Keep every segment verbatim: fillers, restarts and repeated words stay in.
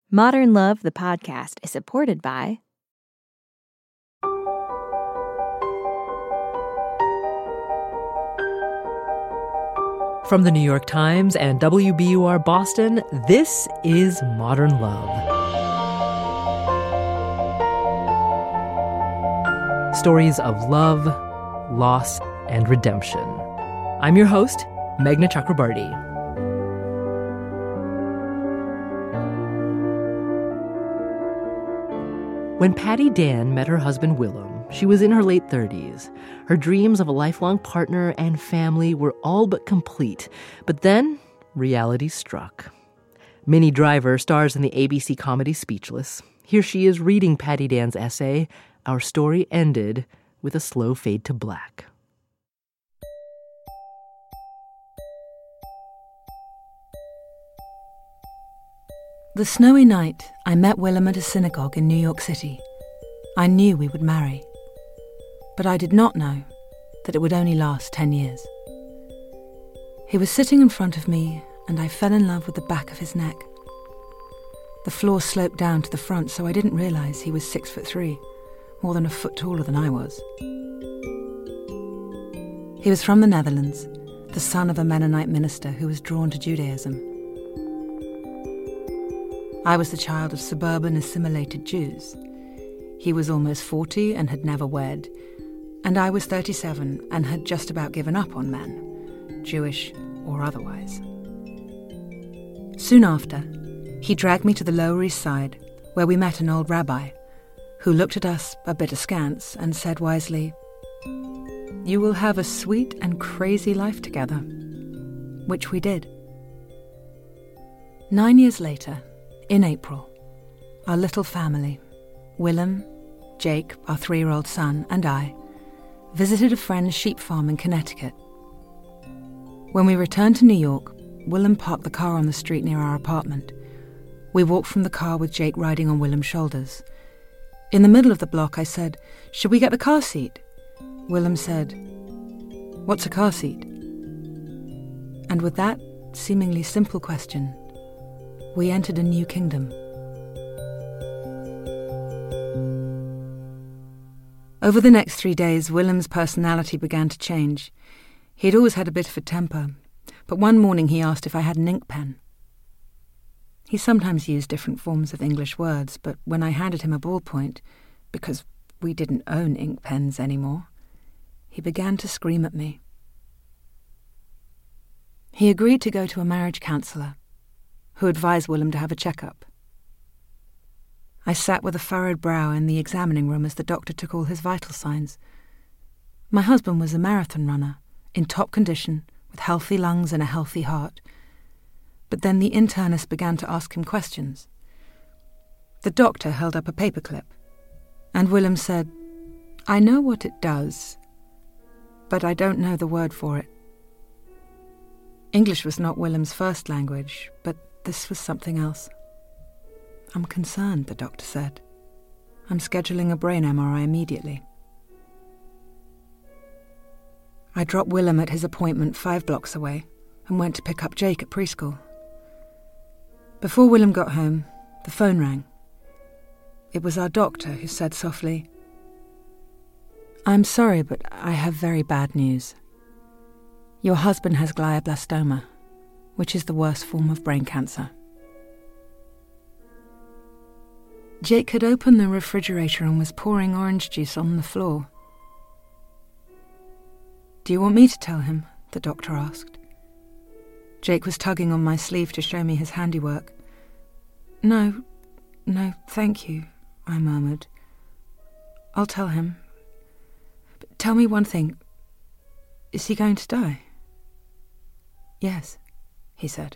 Modern Love, the podcast, is supported by From the New York Times and W B U R Boston, this is Modern Love. Stories of love, loss, and redemption. I'm your host, Meghna Chakrabarty. When Patty Dan met her husband Willem, she was in her late thirties. Her dreams of a lifelong partner and family were all but complete. But then, reality struck. Minnie Driver stars in the A B C comedy Speechless. Here she is reading Patty Dan's essay, Our Story Ended with a Slow Fade to Black. The snowy night, I met Willem at a synagogue in New York City. I knew we would marry. But I did not know that it would only last ten years. He was sitting in front of me, and I fell in love with the back of his neck. The floor sloped down to the front, so I didn't realise he was six foot three, more than a foot taller than I was. He was from the Netherlands, the son of a Mennonite minister who was drawn to Judaism. I was the child of suburban assimilated Jews. He was almost forty and had never wed, and I was thirty-seven and had just about given up on men, Jewish or otherwise. Soon after, he dragged me to the Lower East Side, where we met an old rabbi, who looked at us a bit askance and said wisely, "You will have a sweet and crazy life together," which we did. Nine years later, in April, our little family, Willem, Jake, our three-year-old son, and I, visited a friend's sheep farm in Connecticut. When we returned to New York, Willem parked the car on the street near our apartment. We walked from the car with Jake riding on Willem's shoulders. In the middle of the block, I said, "Should we get the car seat?" Willem said, "What's a car seat?" And with that seemingly simple question, we entered a new kingdom. Over the next three days, Willem's personality began to change. He had always had a bit of a temper, but one morning he asked if I had an ink pen. He sometimes used different forms of English words, but when I handed him a ballpoint, because we didn't own ink pens anymore, he began to scream at me. He agreed to go to a marriage counsellor, who advised Willem to have a checkup. I sat with a furrowed brow in the examining room as the doctor took all his vital signs. My husband was a marathon runner, in top condition, with healthy lungs and a healthy heart. But then the internist began to ask him questions. The doctor held up a paperclip, and Willem said, "I know what it does, but I don't know the word for it." English was not Willem's first language, but this was something else. "I'm concerned," the doctor said. "I'm scheduling a brain M R I immediately." I dropped Willem at his appointment five blocks away and went to pick up Jake at preschool. Before Willem got home, the phone rang. It was our doctor who said softly, "I'm sorry, but I have very bad news. Your husband has glioblastoma, which is the worst form of brain cancer." Jake had opened the refrigerator and was pouring orange juice on the floor. "Do you want me to tell him?" the doctor asked. Jake was tugging on my sleeve to show me his handiwork. No, no, thank you," I murmured. "I'll tell him. But tell me one thing. Is he going to die?" "Yes," he said.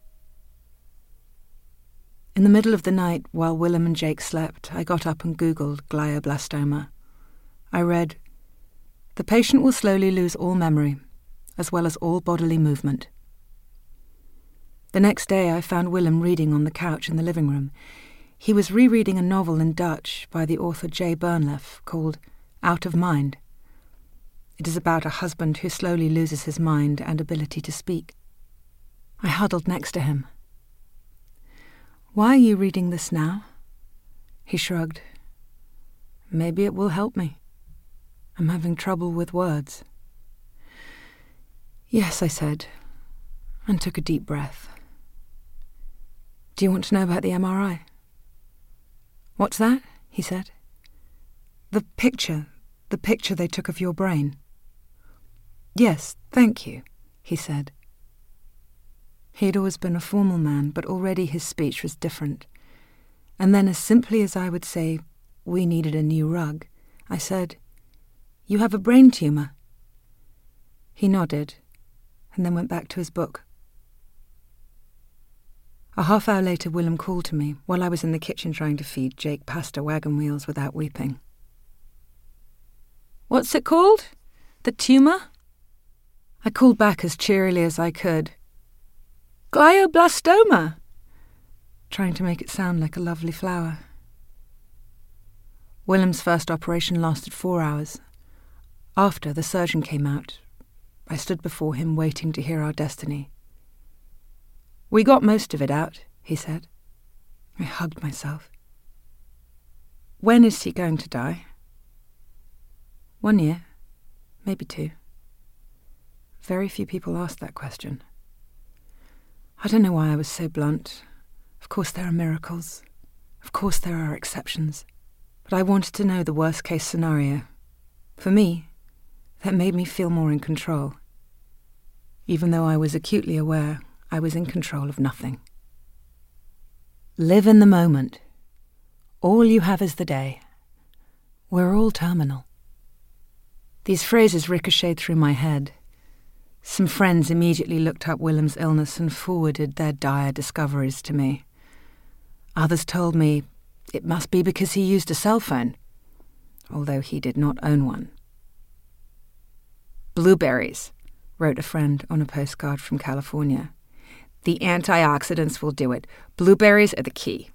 In the middle of the night, while Willem and Jake slept, I got up and Googled glioblastoma. I read, "The patient will slowly lose all memory, as well as all bodily movement." The next day I found Willem reading on the couch in the living room. He was rereading a novel in Dutch by the author J. Bernlef called Out of Mind. It is about a husband who slowly loses his mind and ability to speak. I huddled next to him. Why are you reading this now? He shrugged. Maybe it will help me. I'm having trouble with words. Yes, I said, and took a deep breath. Do you want to know about the M R I? What's that? He said. The picture, the picture they took of your brain. Yes, thank you, he said. He had always been a formal man, but already his speech was different. And then, as simply as I would say, we needed a new rug, I said, You have a brain tumour. He nodded, and then went back to his book. A half hour later, Willem called to me while I was in the kitchen trying to feed Jake pasta wagon wheels without weeping. What's it called? The tumour? I called back as cheerily as I could. Glioblastoma, trying to make it sound like a lovely flower. Willem's first operation lasted four hours. After, the surgeon came out. I stood before him waiting to hear our destiny. We got most of it out, he said. I hugged myself. When is he going to die? One year, maybe two. Very few people ask that question. I don't know why I was so blunt. Of course there are miracles. Of course there are exceptions. But I wanted to know the worst-case scenario. For me, that made me feel more in control. Even though I was acutely aware I was in control of nothing. Live in the moment. All you have is the day. We're all terminal. These phrases ricocheted through my head. Some friends immediately looked up Willem's illness and forwarded their dire discoveries to me. Others told me it must be because he used a cell phone, although he did not own one. Blueberries, wrote a friend on a postcard from California. The antioxidants will do it. Blueberries are the key.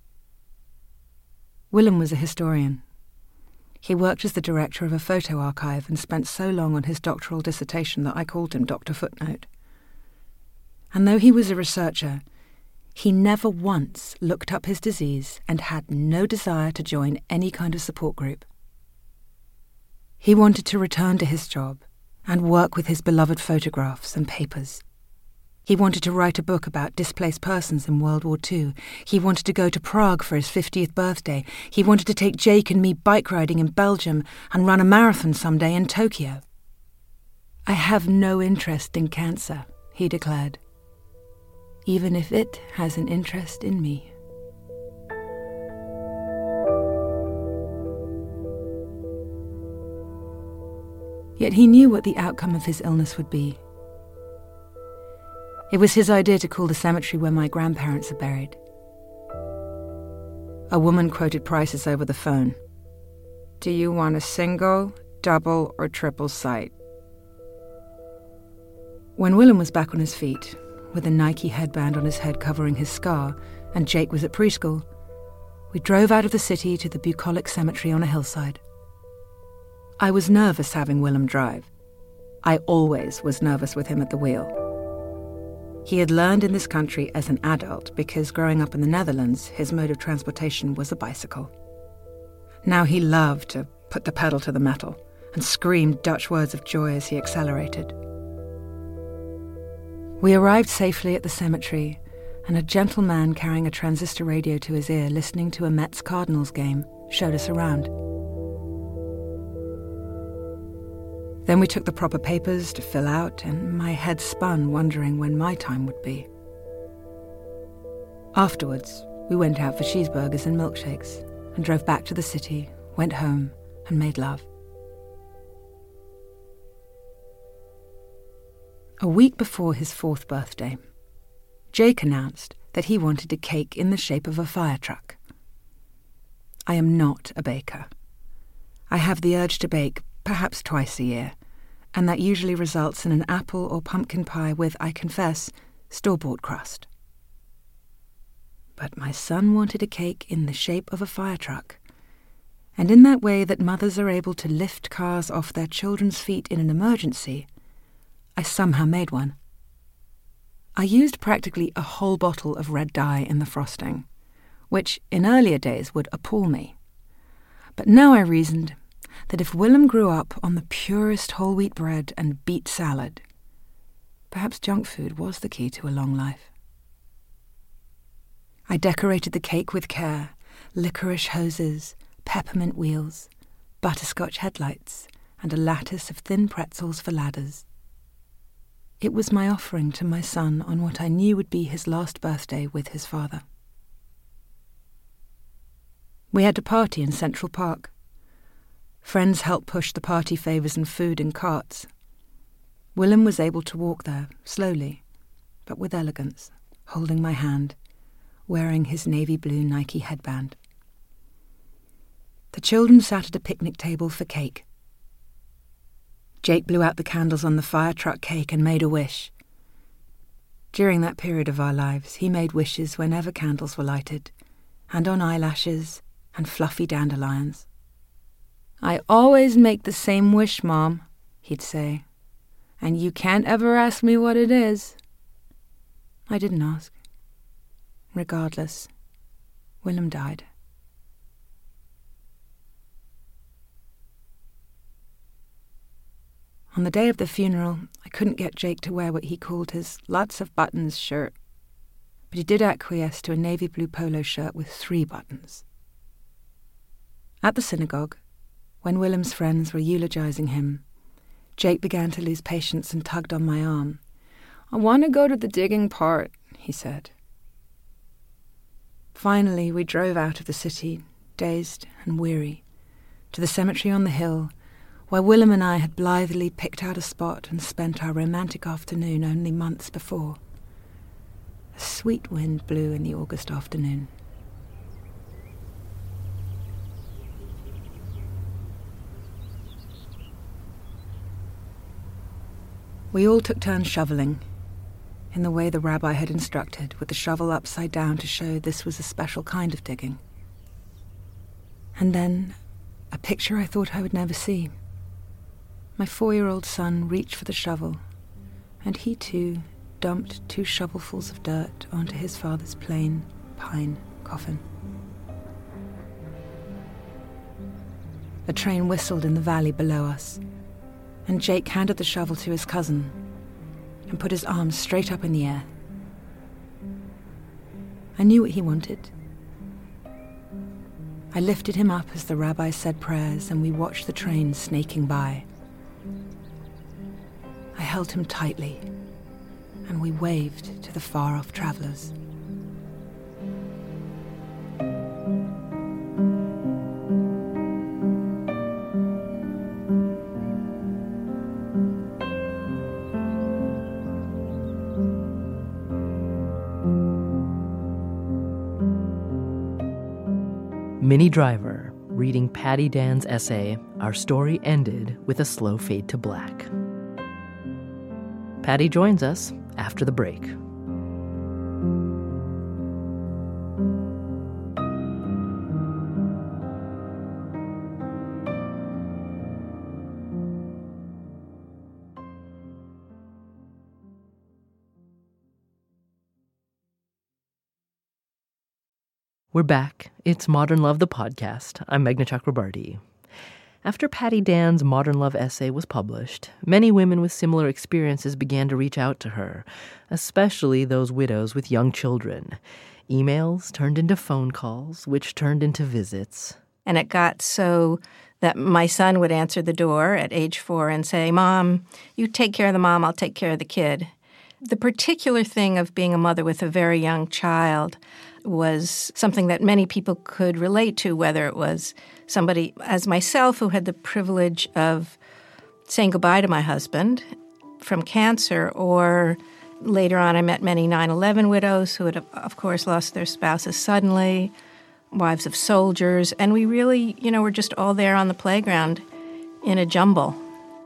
Willem was a historian. He worked as the director of a photo archive and spent so long on his doctoral dissertation that I called him Doctor Footnote. And though he was a researcher, he never once looked up his disease and had no desire to join any kind of support group. He wanted to return to his job and work with his beloved photographs and papers. He wanted to write a book about displaced persons in World War Two. He wanted to go to Prague for his fiftieth birthday. He wanted to take Jake and me bike riding in Belgium and run a marathon someday in Tokyo. I have no interest in cancer, he declared, even if it has an interest in me. Yet he knew what the outcome of his illness would be. It was his idea to call the cemetery where my grandparents are buried. A woman quoted prices over the phone. Do you want a single, double, or triple site? When Willem was back on his feet, with a Nike headband on his head covering his scar, and Jake was at preschool, we drove out of the city to the bucolic cemetery on a hillside. I was nervous having Willem drive. I always was nervous with him at the wheel. He had learned in this country as an adult because growing up in the Netherlands, his mode of transportation was a bicycle. Now he loved to put the pedal to the metal and screamed Dutch words of joy as he accelerated. We arrived safely at the cemetery, and a gentleman carrying a transistor radio to his ear listening to a Mets-Cardinals game showed us around. Then we took the proper papers to fill out, and my head spun, wondering when my time would be. Afterwards, we went out for cheeseburgers and milkshakes, and drove back to the city, went home, and made love. A week before his fourth birthday, Jake announced that he wanted a cake in the shape of a fire truck. I am not a baker. I have the urge to bake perhaps twice a year, and that usually results in an apple or pumpkin pie with, I confess, store-bought crust. But my son wanted a cake in the shape of a fire truck, and in that way that mothers are able to lift cars off their children's feet in an emergency, I somehow made one. I used practically a whole bottle of red dye in the frosting, which in earlier days would appall me. But now I reasoned that if Willem grew up on the purest whole wheat bread and beet salad, perhaps junk food was the key to a long life. I decorated the cake with care, licorice hoses, peppermint wheels, butterscotch headlights, and a lattice of thin pretzels for ladders. It was my offering to my son on what I knew would be his last birthday with his father. We had a party in Central Park. Friends helped push the party favours and food in carts. Willem was able to walk there, slowly, but with elegance, holding my hand, wearing his navy blue Nike headband. The children sat at a picnic table for cake. Jake blew out the candles on the fire truck cake and made a wish. During that period of our lives, he made wishes whenever candles were lighted, and on eyelashes and fluffy dandelions. "I always make the same wish, Mom," he'd say, "and you can't ever ask me what it is." I didn't ask. Regardless, Willem died. On the day of the funeral, I couldn't get Jake to wear what he called his lots of buttons shirt, but he did acquiesce to a navy blue polo shirt with three buttons. At the synagogue, when Willem's friends were eulogizing him, Jake began to lose patience and tugged on my arm. "I want to go to the digging part," he said. Finally, we drove out of the city, dazed and weary, to the cemetery on the hill, where Willem and I had blithely picked out a spot and spent our romantic afternoon only months before. A sweet wind blew in the August afternoon. We all took turns shoveling, in the way the rabbi had instructed, with the shovel upside down to show this was a special kind of digging. And then, a picture I thought I would never see. My four-year-old son reached for the shovel, and he too dumped two shovelfuls of dirt onto his father's plain pine coffin. A train whistled in the valley below us, and Jake handed the shovel to his cousin and put his arms straight up in the air. I knew what he wanted. I lifted him up as the rabbi said prayers, and we watched the train snaking by. I held him tightly, and we waved to the far-off travellers. Minnie Driver, reading Patty Dan's essay, Our Story Ended with a Slow Fade to Black. Patty joins us after the break. We're back. It's Modern Love, the podcast. I'm Meghna Chakrabarti. After Patty Dan's Modern Love essay was published, many women with similar experiences began to reach out to her, especially those widows with young children. Emails turned into phone calls, which turned into visits. And it got so that my son would answer the door at age four and say, "Mom, you take care of the mom, I'll take care of the kid." The particular thing of being a mother with a very young child was something that many people could relate to, whether it was somebody as myself who had the privilege of saying goodbye to my husband from cancer, or later on I met many nine eleven widows who had, of course, lost their spouses suddenly, wives of soldiers, and we really, you know, were just all there on the playground in a jumble.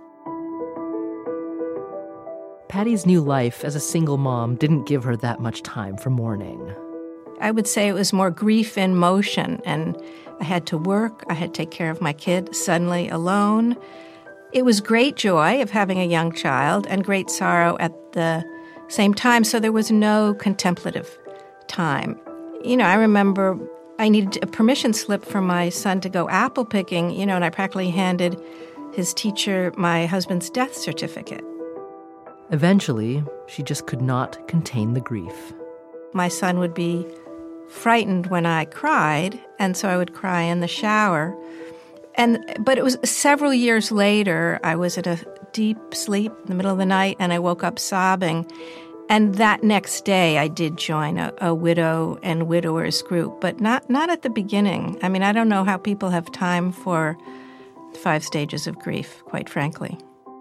Patty's new life as a single mom didn't give her that much time for mourning. I would say it was more grief in motion, and I had to work, I had to take care of my kid suddenly alone. It was great joy of having a young child and great sorrow at the same time, so there was no contemplative time. You know, I remember I needed a permission slip for my son to go apple picking, you know, and I practically handed his teacher my husband's death certificate. Eventually, she just could not contain the grief. My son would be frightened when I cried, and so I would cry in the shower. And but it was several years later, I was in a deep sleep in the middle of the night, and I woke up sobbing. And that next day, I did join a, a widow and widowers group, but not, not at the beginning. I mean, I don't know how people have time for five stages of grief, quite frankly.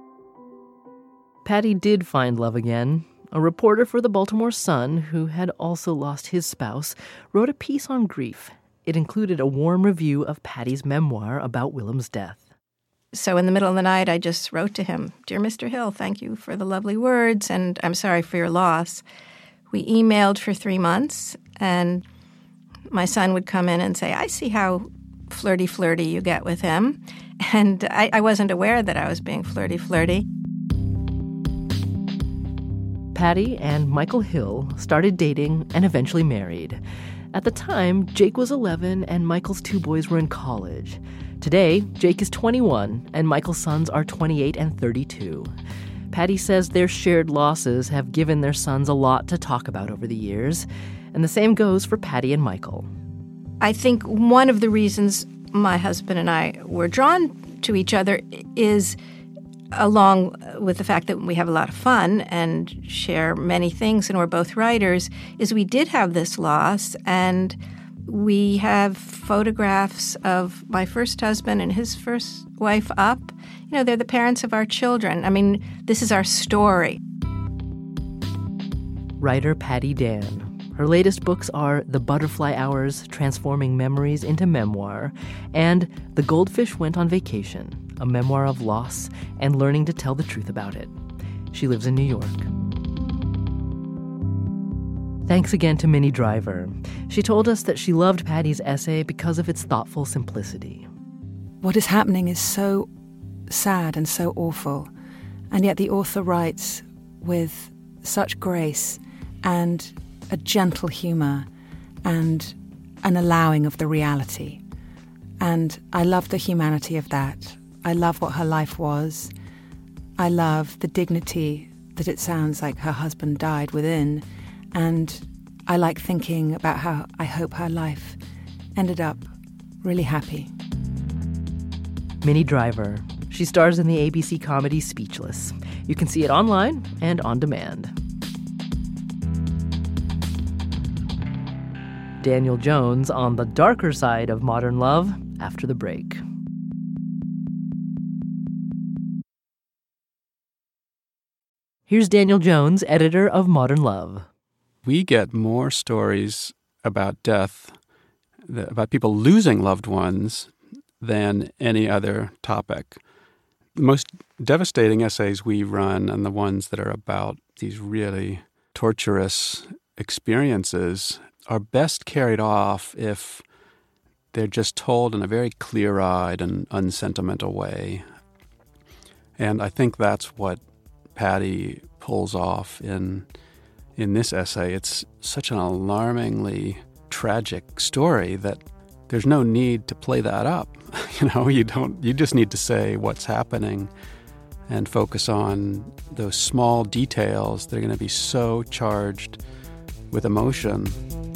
Patty did find love again. A reporter for the Baltimore Sun, who had also lost his spouse, wrote a piece on grief. It included a warm review of Patty's memoir about Willem's death. So in the middle of the night, I just wrote to him, "Dear Mister Hill, thank you for the lovely words, and I'm sorry for your loss." We emailed for three months, and my son would come in and say, "I see how flirty-flirty you get with him." And I, I wasn't aware that I was being flirty-flirty. Patty and Michael Hill started dating and eventually married. At the time, Jake was eleven and Michael's two boys were in college. Today, Jake is twenty-one and Michael's sons are twenty-eight and thirty-two. Patty says their shared losses have given their sons a lot to talk about over the years, and the same goes for Patty and Michael. I think one of the reasons my husband and I were drawn to each other is, along with the fact that we have a lot of fun and share many things and we're both writers, is we did have this loss, and we have photographs of my first husband and his first wife up. You know, they're the parents of our children. I mean, this is our story. Writer Patty Dan. Her latest books are The Butterfly Hours, Transforming Memories into Memoir, and The Goldfish Went on Vacation, a memoir of loss and learning to tell the truth about it. She lives in New York. Thanks again to Minnie Driver. She told us that she loved Patty's essay because of its thoughtful simplicity. What is happening is so sad and so awful, and yet the author writes with such grace and a gentle humour and an allowing of the reality. And I love the humanity of that. I love what her life was. I love the dignity that it sounds like her husband died within. And I like thinking about how I hope her life ended up really happy. Minnie Driver. She stars in the A B C comedy Speechless. You can see it online and on demand. Daniel Jones on the darker side of modern love after the break. Here's Daniel Jones, editor of Modern Love. We get more stories about death, about people losing loved ones, than any other topic. The most devastating essays we run, and the ones that are about these really torturous experiences, are best carried off if they're just told in a very clear-eyed and unsentimental way. And I think that's what Patty pulls off in in this essay. It's such an alarmingly tragic story that there's no need to play that up. You know, you don't. You just need to say what's happening and focus on those small details that are going to be so charged with emotion.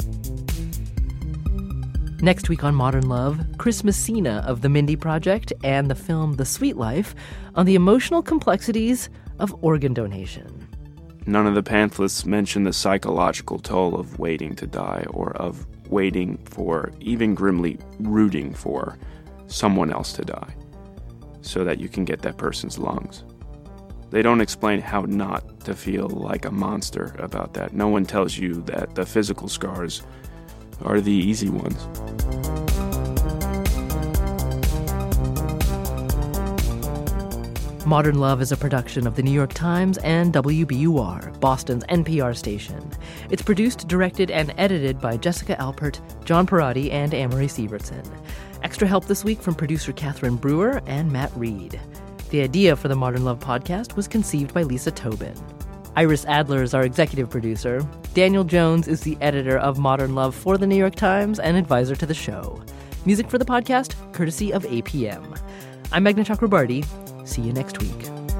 Next week on Modern Love, Chris Messina of The Mindy Project and the film The Sweet Life on the emotional complexities of organ donation. None of the pamphlets mention the psychological toll of waiting to die, or of waiting for, even grimly rooting for, someone else to die so that you can get that person's lungs. They don't explain how not to feel like a monster about that. No one tells you that the physical scars are the easy ones. Modern Love is a production of The New York Times and W B U R, Boston's N P R station. It's produced, directed, and edited by Jessica Alpert, John Parati, and Amory Sievertson. Extra help this week from producer Catherine Brewer and Matt Reed. The idea for the Modern Love podcast was conceived by Lisa Tobin. Iris Adler is our executive producer. Daniel Jones is the editor of Modern Love for The New York Times and advisor to the show. Music for the podcast, courtesy of A P M. I'm Meghna Chakrabarti. See you next week.